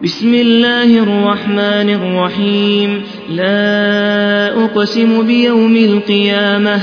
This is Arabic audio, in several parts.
بسم الله الرحمن الرحيم لا أقسم بيوم القيامة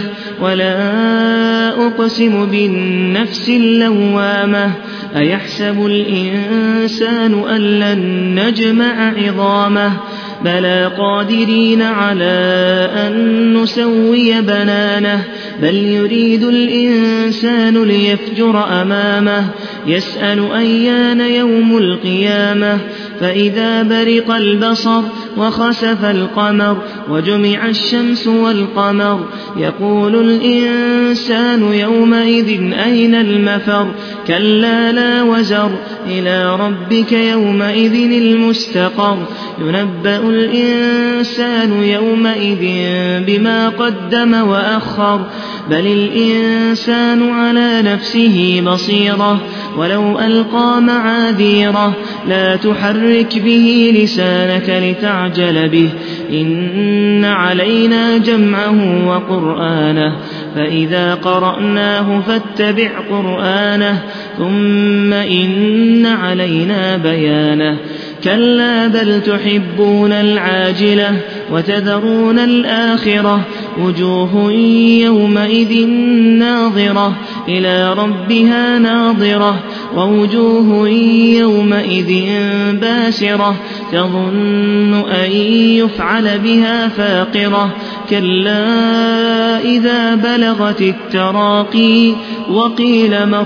ولا أقسم بالنفس اللوامة أيحسب الإنسان أن لن نجمع عظامه بلى قادرين على أن نسوي بنانه بل يريد الإنسان ليفجر أمامه يسأل أيان يوم القيامة فإذا برق البصر وخسف القمر وجمع الشمس والقمر يقول الإنسان يومئذ أين المفر كلا لا وزر إلى ربك يومئذ المستقر ينبأ الإنسان يومئذ بما قدم وأخر بل الإنسان على نفسه بصيرة ولو ألقى معاذيره لا تحرك به لسانك لتعجل به إن علينا جمعه وقرآنه فإذا قرأناه فاتبع قرآنه ثم إن علينا بيانه كلا بل تحبون العاجلة وتذرون الآخرة وجوه يومئذ ناظرة إلى ربها ناظرة ووجوه يومئذ باسرة تظن أن يفعل بها فاقرة كلا إذا بلغت التراقي وقيل من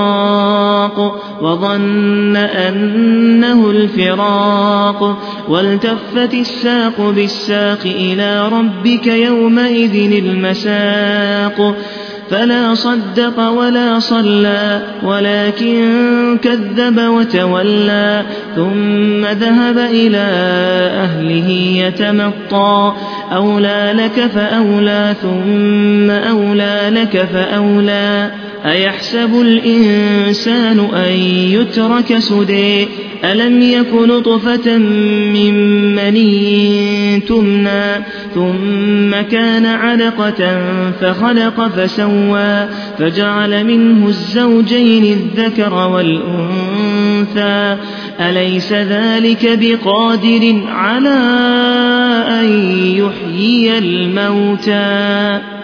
راق وظن أنه الفراق والتفت الساق بالساق إلى ربك يومئذ المساق فلا صدق ولا صلى ولكن كذب وتولى ثم ذهب إلى أهله يتمطى أولى لك فأولى ثم أولى لك فأولى أيحسب الإنسان أن يترك سدى ألم يك نطفة من مني تمنى ثم كان علقة فخلق فسوى فجعل منه الزوجين الذكر والأنثى أليس ذلك بقادر على أن يحيي الموتى